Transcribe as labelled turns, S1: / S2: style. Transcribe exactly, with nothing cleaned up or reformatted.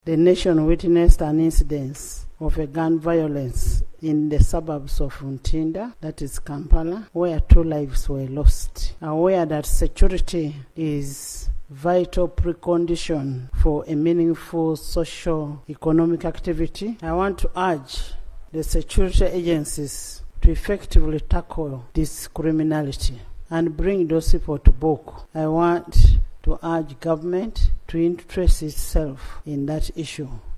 S1: The nation witnessed an incident of a gun violence in the suburbs of Ntinda, that is Kampala, where two lives were lost. Aware that security is vital precondition for a meaningful social economic activity, I want to urge the security agencies to effectively tackle this criminality and bring those people to book. I want to urge government to interest itself in that issue.